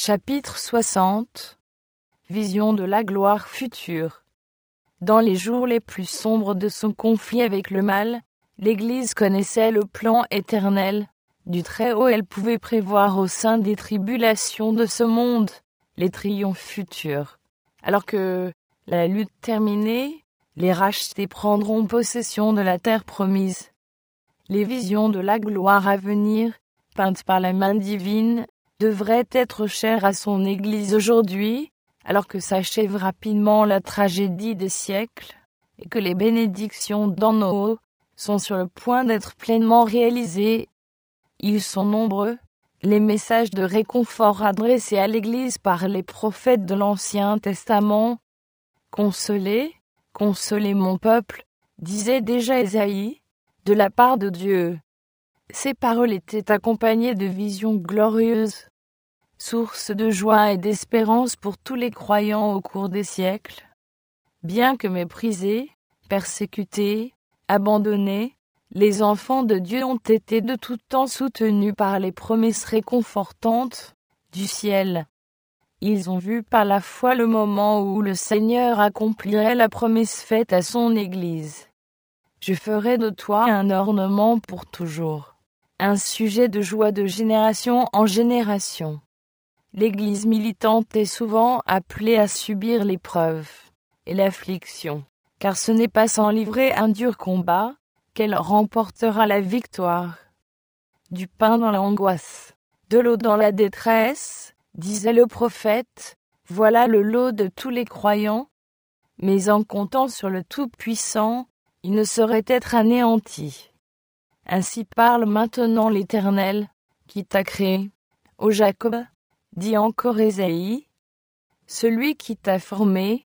Chapitre 60. Vision de la gloire future. Dans les jours les plus sombres de son conflit avec le mal, l'Église connaissait le plan éternel du Très-Haut. Elle pouvait prévoir au sein des tribulations de ce monde les triomphes futurs. Alors que, la lutte terminée, les rachetés prendront possession de la terre promise. Les visions de la gloire à venir, peintes par la main divine, devraient être chères à son Église aujourd'hui, alors que s'achève rapidement la tragédie des siècles, et que les bénédictions d'en haut sont sur le point d'être pleinement réalisées. Ils sont nombreux, les messages de réconfort adressés à l'Église par les prophètes de l'Ancien Testament. « Consolez, consolez mon peuple », disait déjà Ésaïe, de la part de Dieu. Ces paroles étaient accompagnées de visions glorieuses, source de joie et d'espérance pour tous les croyants au cours des siècles. Bien que méprisés, persécutés, abandonnés, les enfants de Dieu ont été de tout temps soutenus par les promesses réconfortantes du ciel. Ils ont vu par la foi le moment où le Seigneur accomplirait la promesse faite à son Église. Je ferai de toi un ornement pour toujours, un sujet de joie de génération en génération. L'Église militante est souvent appelée à subir l'épreuve et l'affliction, car ce n'est pas sans livrer un dur combat qu'elle remportera la victoire. Du pain dans l'angoisse, de l'eau dans la détresse, disait le prophète, voilà le lot de tous les croyants, mais en comptant sur le Tout-Puissant, il ne saurait être anéanti. Ainsi parle maintenant l'Éternel, qui t'a créé, ô Jacob, dit encore Ésaïe, celui qui t'a formé,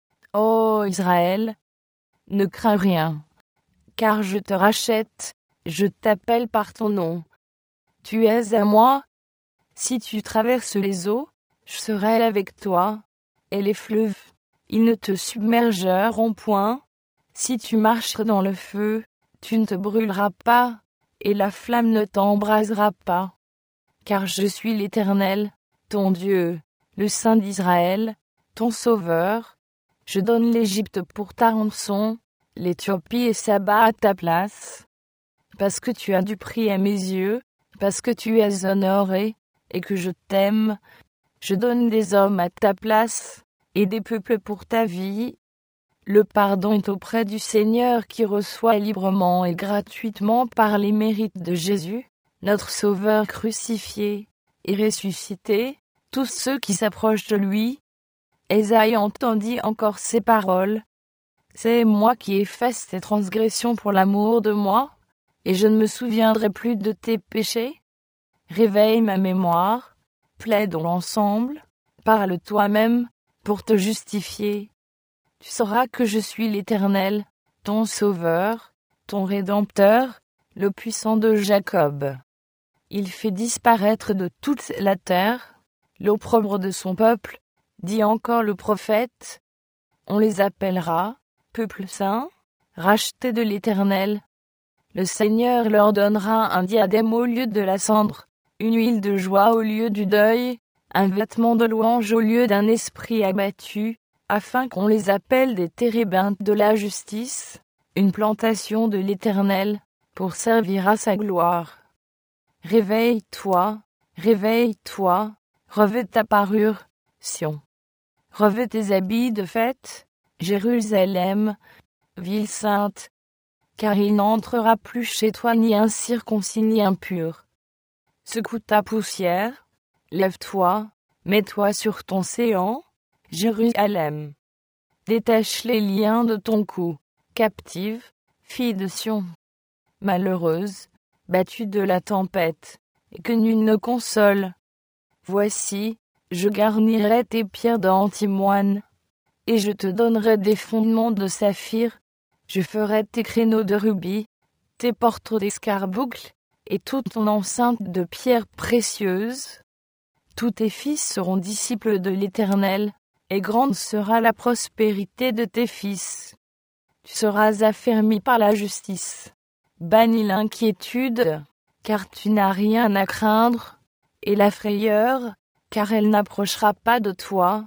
ô Israël, ne crains rien, car je te rachète, je t'appelle par ton nom. Tu es à moi. Si tu traverses les eaux, je serai avec toi, et les fleuves, ils ne te submergeront point. Si tu marches dans le feu, tu ne te brûleras pas, et la flamme ne t'embrasera pas. Car je suis l'Éternel, ton Dieu, le Saint d'Israël, ton Sauveur. Je donne l'Égypte pour ta rançon, l'Éthiopie et Saba à ta place. Parce que tu as du prix à mes yeux, parce que tu es honoré, et que je t'aime, je donne des hommes à ta place, et des peuples pour ta vie. Le pardon est auprès du Seigneur qui reçoit librement et gratuitement par les mérites de Jésus, notre Sauveur crucifié et ressuscité, tous ceux qui s'approchent de lui. Ésaïe entendit encore ces paroles. C'est moi qui efface tes transgressions pour l'amour de moi, et je ne me souviendrai plus de tes péchés. Réveille ma mémoire, plaidons ensemble, parle toi-même pour te justifier. Tu sauras que je suis l'Éternel, ton Sauveur, ton Rédempteur, le puissant de Jacob. Il fait disparaître de toute la terre l'opprobre de son peuple, dit encore le prophète. On les appellera peuple saint, racheté de l'Éternel. Le Seigneur leur donnera un diadème au lieu de la cendre, une huile de joie au lieu du deuil, un vêtement de louange au lieu d'un esprit abattu, afin qu'on les appelle des térébintes de la justice, une plantation de l'Éternel, pour servir à sa gloire. Réveille-toi, revêt ta parure, Sion. Revêt tes habits de fête, Jérusalem, ville sainte, car il n'entrera plus chez toi ni incirconcis ni impur. Secoue ta poussière, lève-toi, mets-toi sur ton séant, Jérusalem. Détache les liens de ton cou, captive, fille de Sion. Malheureuse, battue de la tempête, et que nul ne console. Voici, je garnirai tes pierres d'antimoine, et je te donnerai des fondements de saphir. Je ferai tes créneaux de rubis, tes portes d'escarboucles, et toute ton enceinte de pierres précieuses. Tous tes fils seront disciples de l'Éternel, et grande sera la prospérité de tes fils. Tu seras affermi par la justice. Bannis l'inquiétude, car tu n'as rien à craindre, et la frayeur, car elle n'approchera pas de toi.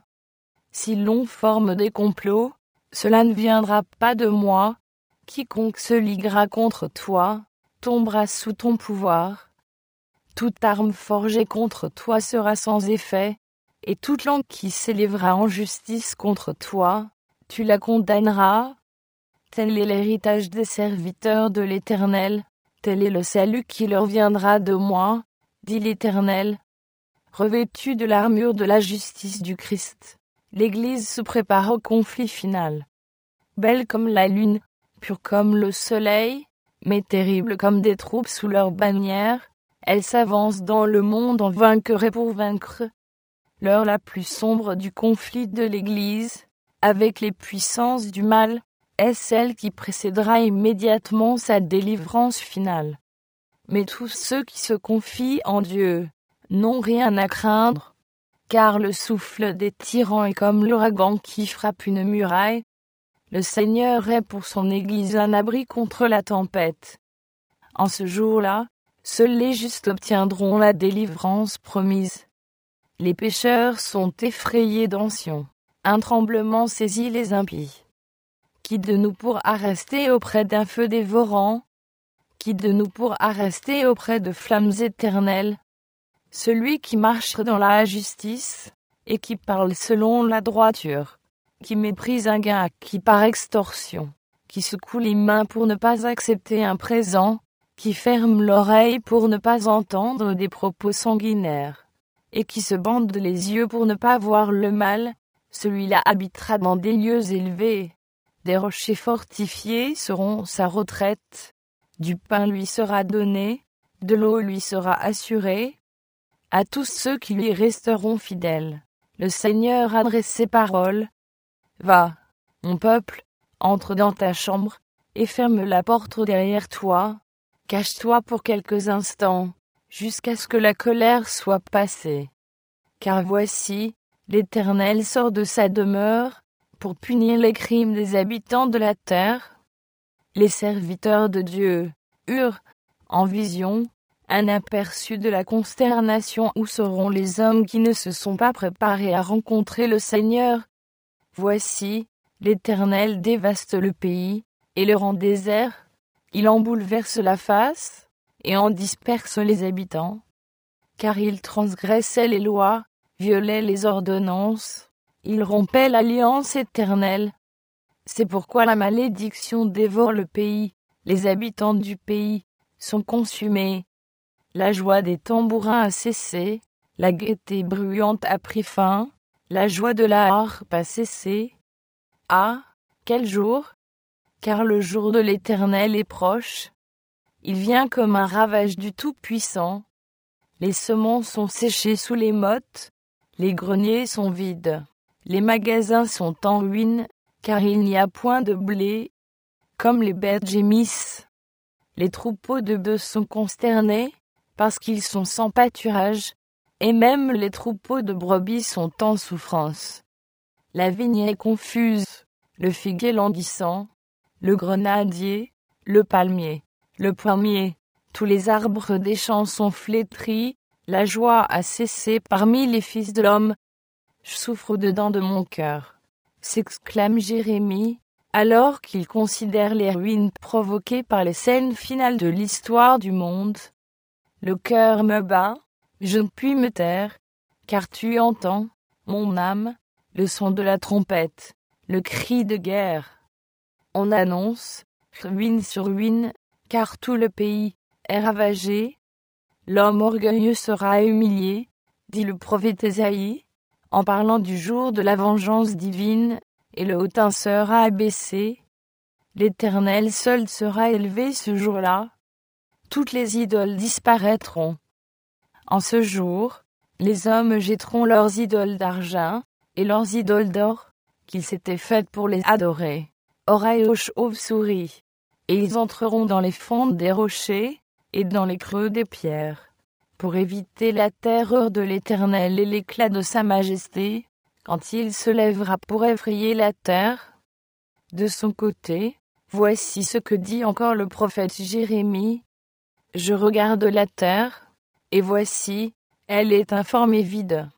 Si l'on forme des complots, cela ne viendra pas de moi. Quiconque se liguera contre toi, tombera sous ton pouvoir. Toute arme forgée contre toi sera sans effet, et toute langue qui s'élèvera en justice contre toi, tu la condamneras. Tel est l'héritage des serviteurs de l'Éternel, tel est le salut qui leur viendra de moi, dit l'Éternel. Revêtue de l'armure de la justice du Christ, l'Église se prépare au conflit final. Belle comme la lune, pure comme le soleil, mais terrible comme des troupes sous leur bannière, elle s'avance dans le monde en vainqueur et pour vaincre. L'heure la plus sombre du conflit de l'Église, avec les puissances du mal, est celle qui précédera immédiatement sa délivrance finale. Mais tous ceux qui se confient en Dieu n'ont rien à craindre, car le souffle des tyrans est comme l'ouragan qui frappe une muraille. Le Seigneur est pour son Église un abri contre la tempête. En ce jour-là, seuls les justes obtiendront la délivrance promise. Les pécheurs sont effrayés dans Sion. Un tremblement saisit les impies. Qui de nous pourra rester auprès d'un feu dévorant? Qui de nous pourra rester auprès de flammes éternelles? Celui qui marche dans la justice, et qui parle selon la droiture, qui méprise un gain acquis par extorsion, qui secoue les mains pour ne pas accepter un présent, qui ferme l'oreille pour ne pas entendre des propos sanguinaires, et qui se bande les yeux pour ne pas voir le mal, celui-là habitera dans des lieux élevés. Des rochers fortifiés seront sa retraite. Du pain lui sera donné, de l'eau lui sera assurée. À tous ceux qui lui resteront fidèles, le Seigneur adresse ses paroles. Va, mon peuple, entre dans ta chambre, et ferme la porte derrière toi. Cache-toi pour quelques instants, jusqu'à ce que la colère soit passée. Car voici, l'Éternel sort de sa demeure, pour punir les crimes des habitants de la terre. Les serviteurs de Dieu eurent, en vision, un aperçu de la consternation où seront les hommes qui ne se sont pas préparés à rencontrer le Seigneur. Voici, l'Éternel dévaste le pays, et le rend désert. Il en bouleverse la face, et en disperse les habitants. Car il transgressait les lois, violait les ordonnances. Il rompait l'alliance éternelle. C'est pourquoi la malédiction dévore le pays. Les habitants du pays sont consumés. La joie des tambourins a cessé. La gaieté bruyante a pris fin. La joie de la harpe a cessé. Ah, quel jour! Car le jour de l'Éternel est proche. Il vient comme un ravage du Tout-Puissant. Les semences sont séchées sous les mottes. Les greniers sont vides. Les magasins sont en ruine, car il n'y a point de blé. Comme les bêtes gémissent. Les troupeaux de bœufs sont consternés, parce qu'ils sont sans pâturage, et même les troupeaux de brebis sont en souffrance. La vigne est confuse, le figuier languissant, le grenadier, le palmier, le pommier, tous les arbres des champs sont flétris, la joie a cessé parmi les fils de l'homme. Je souffre au-dedans de mon cœur, s'exclame Jérémie, alors qu'il considère les ruines provoquées par les scènes finales de l'histoire du monde. Le cœur me bat, je ne puis me taire, car tu entends, mon âme, le son de la trompette, le cri de guerre. On annonce, ruine sur ruine, car tout le pays est ravagé. L'homme orgueilleux sera humilié, dit le prophète Ésaïe, en parlant du jour de la vengeance divine, et le hautain sera abaissé. L'Éternel seul sera élevé ce jour-là. Toutes les idoles disparaîtront. En ce jour, les hommes jetteront leurs idoles d'argent et leurs idoles d'or, qu'ils s'étaient faites pour les adorer, oreilles aux chauves-souris, et ils entreront dans les fentes des rochers et dans les creux des pierres, pour éviter la terreur de l'Éternel et l'éclat de sa majesté, quand il se lèvera pour effrayer la terre. De son côté, voici ce que dit encore le prophète Jérémie. Je regarde la terre, et voici, elle est informe et vide.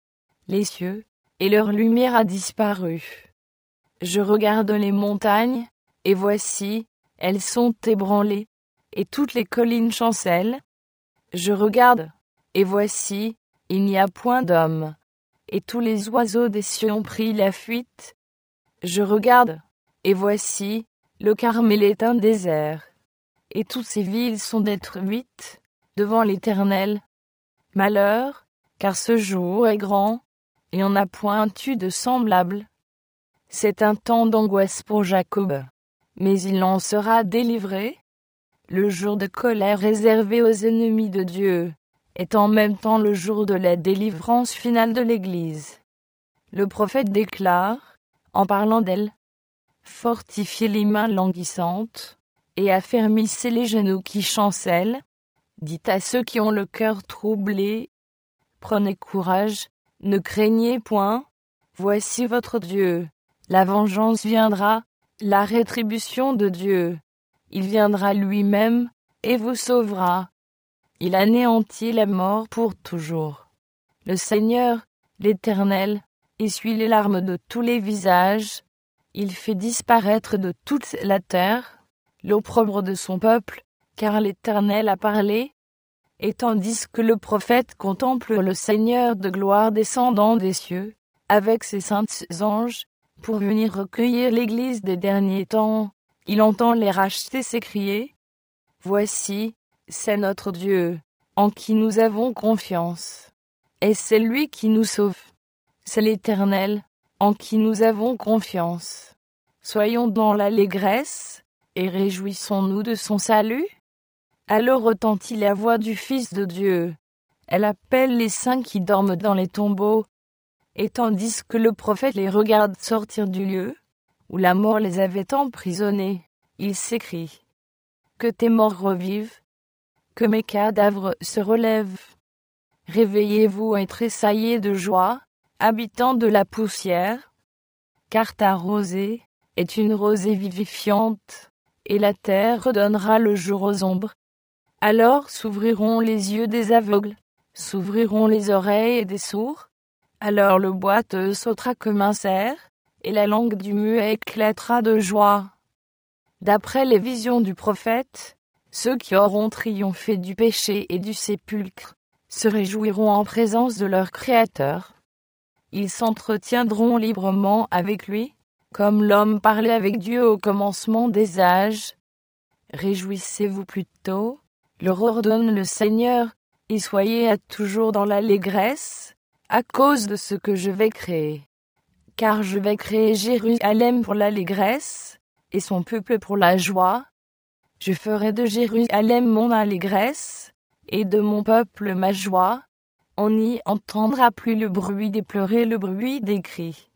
les cieux, et leur lumière a disparu. Je regarde les montagnes, et voici, elles sont ébranlées, et toutes les collines chancellent. Je regarde, et voici, il n'y a point d'homme, et tous les oiseaux des cieux ont pris la fuite. Je regarde, et voici, le Carmel est un désert, et toutes ces villes sont détruites devant l'Éternel. Malheur, car ce jour est grand, et on n'a point eu de semblable. C'est un temps d'angoisse pour Jacob, mais il en sera délivré. Le jour de colère réservé aux ennemis de Dieu est en même temps le jour de la délivrance finale de l'Église. Le prophète déclare, en parlant d'elle, « Fortifiez les mains languissantes, et affermissez les genoux qui chancellent. Dites à ceux qui ont le cœur troublé, prenez courage, ne craignez point, voici votre Dieu. La vengeance viendra, la rétribution de Dieu. Il viendra lui-même, et vous sauvera. Il anéantit la mort pour toujours. Le Seigneur, l'Éternel, essuie les larmes de tous les visages. Il fait disparaître de toute la terre l'opprobre de son peuple, car l'Éternel a parlé. Et tandis que le prophète contemple le Seigneur de gloire descendant des cieux, avec ses saints anges, pour venir recueillir l'Église des derniers temps, il entend les rachetés s'écrier, « Voici, c'est notre Dieu, en qui nous avons confiance. Et c'est lui qui nous sauve. C'est l'Éternel, en qui nous avons confiance. Soyons dans l'allégresse, et réjouissons-nous de son salut. » Alors retentit la voix du Fils de Dieu. Elle appelle les saints qui dorment dans les tombeaux. Et tandis que le prophète les regarde sortir du lieu où la mort les avait emprisonnés, il s'écrie, « Que tes morts revivent, que mes cadavres se relèvent. Réveillez-vous et tressaillez de joie, habitants de la poussière, car ta rosée est une rosée vivifiante, et la terre redonnera le jour aux ombres. Alors s'ouvriront les yeux des aveugles, s'ouvriront les oreilles des sourds. Alors le boiteux sautera comme un cerf, et la langue du muet éclatera de joie. » D'après les visions du prophète, ceux qui auront triomphé du péché et du sépulcre se réjouiront en présence de leur Créateur. Ils s'entretiendront librement avec lui, comme l'homme parlait avec Dieu au commencement des âges. Réjouissez-vous plutôt, leur ordonne le Seigneur, et soyez à toujours dans l'allégresse, à cause de ce que je vais créer. Car je vais créer Jérusalem pour l'allégresse, et son peuple pour la joie. Je ferai de Jérusalem mon allégresse, et de mon peuple ma joie. On n'y entendra plus le bruit des pleurs et le bruit des cris.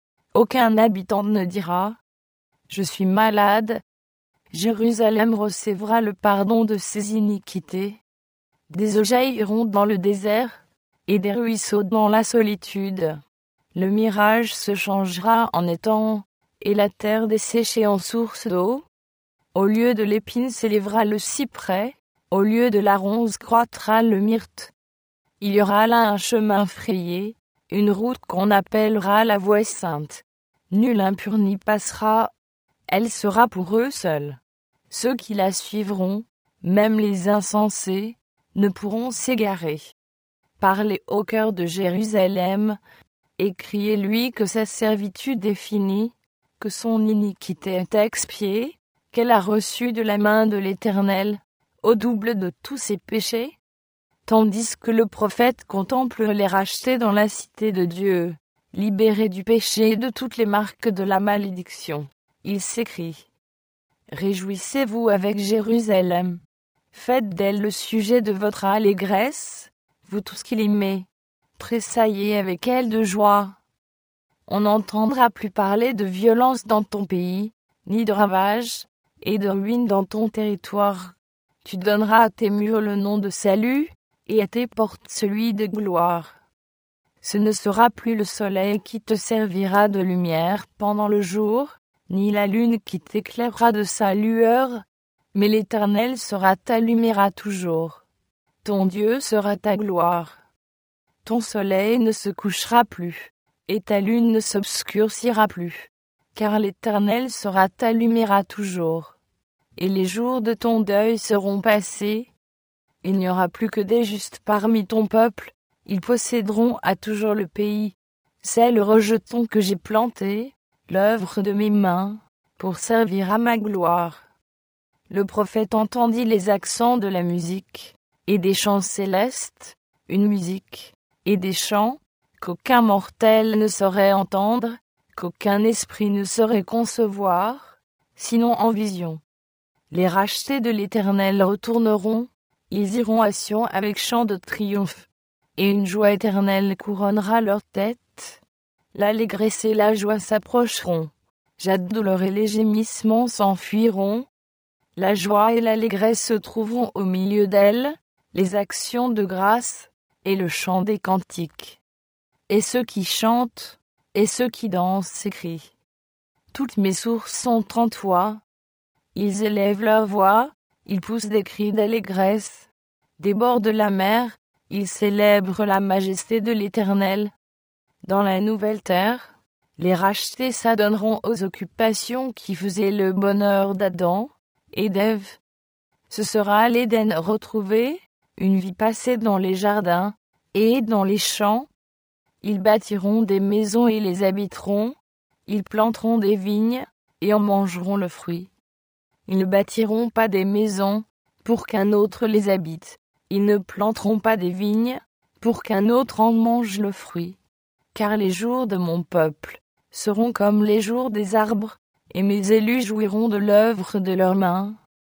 Aucun habitant ne dira « Je suis malade ». Jérusalem recevra le pardon de ses iniquités. Des eaux jailliront dans le désert, et des ruisseaux dans la solitude. Le mirage se changera en étang, et la terre desséchée en source d'eau. Au lieu de l'épine s'élèvera le cyprès, au lieu de la ronce croîtra le myrte. Il y aura là un chemin frayé, une route qu'on appellera la voie sainte. Nul impur n'y passera, elle sera pour eux seuls. Ceux qui la suivront, même les insensés, ne pourront s'égarer. Parlez au cœur de Jérusalem, et criez-lui que sa servitude est finie, que son iniquité est expiée, qu'elle a reçu de la main de l'Éternel, au double de tous ses péchés. Tandis que le prophète contemple les rachetés dans la cité de Dieu, libérés du péché et de toutes les marques de la malédiction, il s'écrie, « Réjouissez-vous avec Jérusalem, faites d'elle le sujet de votre allégresse, vous tous qui l'aimez, tressaillez avec elle de joie. On n'entendra plus parler de violence dans ton pays, ni de ravages, et de ruines dans ton territoire. Tu donneras à tes murs le nom de salut, et à tes portes celui de gloire. Ce ne sera plus le soleil qui te servira de lumière pendant le jour, ni la lune qui t'éclairera de sa lueur, mais l'Éternel sera ta lumière à toujours. Ton Dieu sera ta gloire. Ton soleil ne se couchera plus, et ta lune ne s'obscurcira plus, car l'Éternel sera ta lumière toujours. Et les jours de ton deuil seront passés. Il n'y aura plus que des justes parmi ton peuple, ils posséderont à toujours le pays. C'est le rejeton que j'ai planté, l'œuvre de mes mains, pour servir à ma gloire. Le prophète entendit les accents de la musique, et des chants célestes, une musique, et des chants, qu'aucun mortel ne saurait entendre, qu'aucun esprit ne saurait concevoir, sinon en vision. Les rachetés de l'Éternel retourneront, ils iront à Sion avec chant de triomphe, et une joie éternelle couronnera leur tête. L'allégresse et la joie s'approcheront, la douleur et les gémissements s'enfuiront. La joie et l'allégresse se trouveront au milieu d'elles, les actions de grâce, et le chant des cantiques. Et ceux qui chantent, et ceux qui dansent s'écrient. Toutes mes sources sont en toi. Ils élèvent leur voix, ils poussent des cris d'allégresse. Des bords de la mer, ils célèbrent la majesté de l'Éternel. Dans la nouvelle terre, les rachetés s'adonneront aux occupations qui faisaient le bonheur d'Adam et d'Ève. Ce sera l'Éden retrouvé, une vie passée dans les jardins et dans les champs. Ils bâtiront des maisons et les habiteront, ils planteront des vignes et en mangeront le fruit. Ils ne bâtiront pas des maisons pour qu'un autre les habite, ils ne planteront pas des vignes pour qu'un autre en mange le fruit. Car les jours de mon peuple seront comme les jours des arbres, et mes élus jouiront de l'œuvre de leurs mains.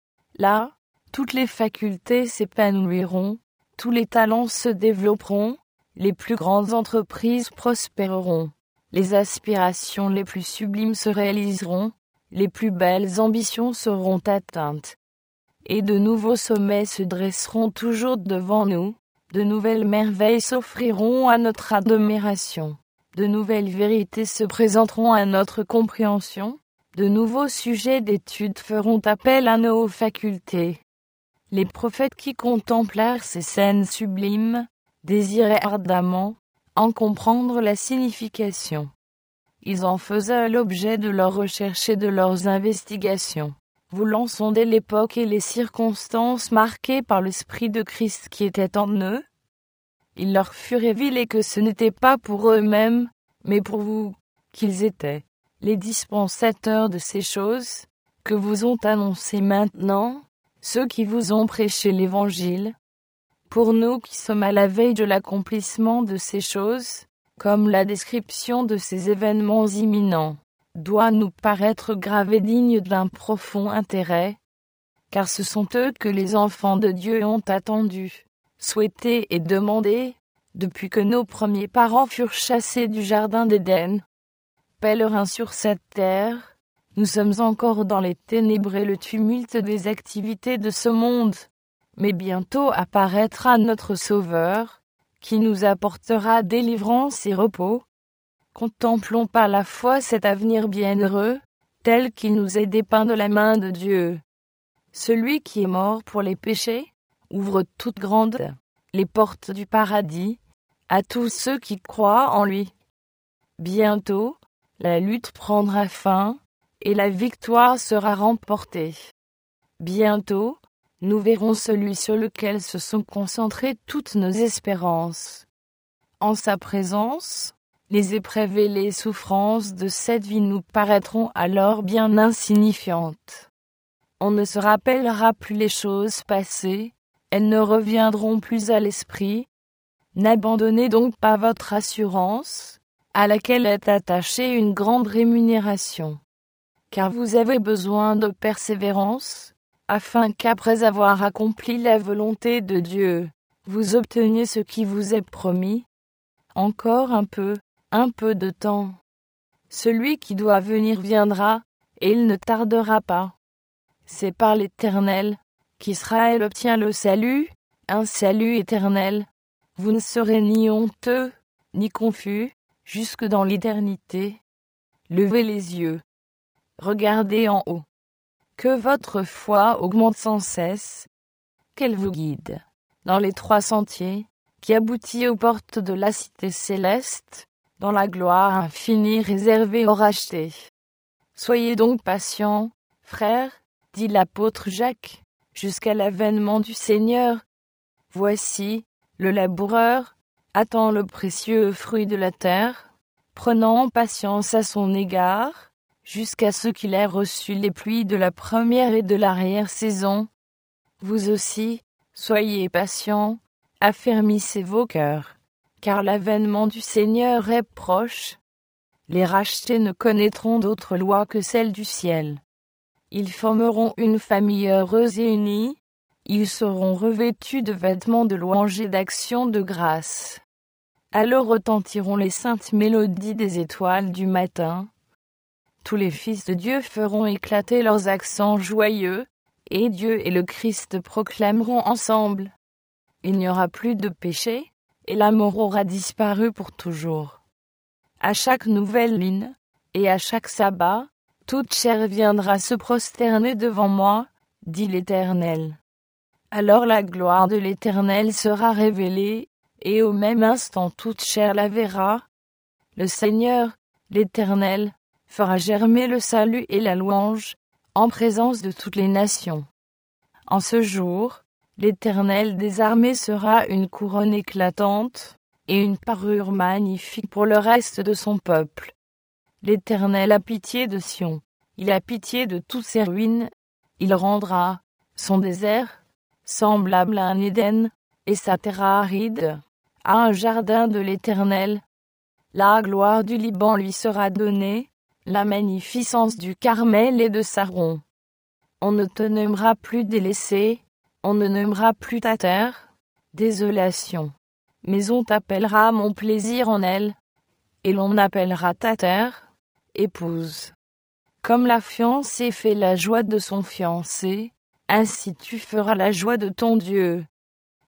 Là, toutes les facultés s'épanouiront, tous les talents se développeront, les plus grandes entreprises prospéreront, les aspirations les plus sublimes se réaliseront, les plus belles ambitions seront atteintes. Et de nouveaux sommets se dresseront toujours devant nous, de nouvelles merveilles s'offriront à notre admiration, de nouvelles vérités se présenteront à notre compréhension, de nouveaux sujets d'étude feront appel à nos facultés. Les prophètes qui contemplèrent ces scènes sublimes désiraient ardemment en comprendre la signification. Ils en faisaient l'objet de leurs recherches et de leurs investigations, voulant sonder l'époque et les circonstances marquées par l'Esprit de Christ qui était en eux. Il leur fut révélé que ce n'était pas pour eux-mêmes, mais pour vous, qu'ils étaient les dispensateurs de ces choses, que vous ont annoncées maintenant, ceux qui vous ont prêché l'Évangile. Pour nous qui sommes à la veille de l'accomplissement de ces choses, comme la description de ces événements imminents, doit nous paraître grave et digne d'un profond intérêt, car ce sont eux que les enfants de Dieu ont attendus, souhaités et demandés, depuis que nos premiers parents furent chassés du jardin d'Éden. Pèlerins sur cette terre, nous sommes encore dans les ténèbres et le tumulte des activités de ce monde, mais bientôt apparaîtra notre Sauveur, qui nous apportera délivrance et repos. Contemplons par la foi cet avenir bienheureux, tel qu'il nous est dépeint de la main de Dieu. Celui qui est mort pour les péchés ouvre toutes grandes les portes du paradis à tous ceux qui croient en lui. Bientôt, la lutte prendra fin et la victoire sera remportée. Bientôt, nous verrons celui sur lequel se sont concentrées toutes nos espérances. En sa présence, les épreuves et les souffrances de cette vie nous paraîtront alors bien insignifiantes. On ne se rappellera plus les choses passées, elles ne reviendront plus à l'esprit. N'abandonnez donc pas votre assurance, à laquelle est attachée une grande rémunération. Car vous avez besoin de persévérance, afin qu'après avoir accompli la volonté de Dieu, vous obteniez ce qui vous est promis. Encore un peu de temps. Celui qui doit venir viendra, et il ne tardera pas. C'est par l'Éternel qu'Israël obtient le salut, un salut éternel. Vous ne serez ni honteux, ni confus, jusque dans l'éternité. Levez les yeux. Regardez en haut. Que votre foi augmente sans cesse. Qu'elle vous guide dans les 3 sentiers qui aboutit aux portes de la cité céleste, dans la gloire infinie réservée aux rachetés. Soyez donc patients, frères, dit l'apôtre Jacques, jusqu'à l'avènement du Seigneur. Voici, le laboureur attend le précieux fruit de la terre, prenant patience à son égard, jusqu'à ce qu'il ait reçu les pluies de la première et de l'arrière-saison. Vous aussi, soyez patients, affermissez vos cœurs, car l'avènement du Seigneur est proche. Les rachetés ne connaîtront d'autre loi que celle du ciel. Ils formeront une famille heureuse et unie. Ils seront revêtus de vêtements de louange et d'actions de grâce. Alors retentiront les saintes mélodies des étoiles du matin. Tous les fils de Dieu feront éclater leurs accents joyeux, et Dieu et le Christ proclameront ensemble. Il n'y aura plus de péché, et la mort aura disparu pour toujours. À chaque nouvelle lune, et à chaque sabbat, toute chair viendra se prosterner devant moi, dit l'Éternel. Alors la gloire de l'Éternel sera révélée, et au même instant toute chair la verra. Le Seigneur, l'Éternel, fera germer le salut et la louange, en présence de toutes les nations. En ce jour, l'Éternel des armées sera une couronne éclatante, et une parure magnifique pour le reste de son peuple. L'Éternel a pitié de Sion, il a pitié de toutes ses ruines, il rendra son désert semblable à un Éden, et sa terre aride à un jardin de l'Éternel. La gloire du Liban lui sera donnée, la magnificence du Carmel et de Saron. On ne te nommera plus délaissé, on ne nommera plus ta terre désolation, mais on t'appellera mon plaisir en elle, et l'on appellera ta terre épouse. Comme la fiancée fait la joie de son fiancé, ainsi tu feras la joie de ton Dieu.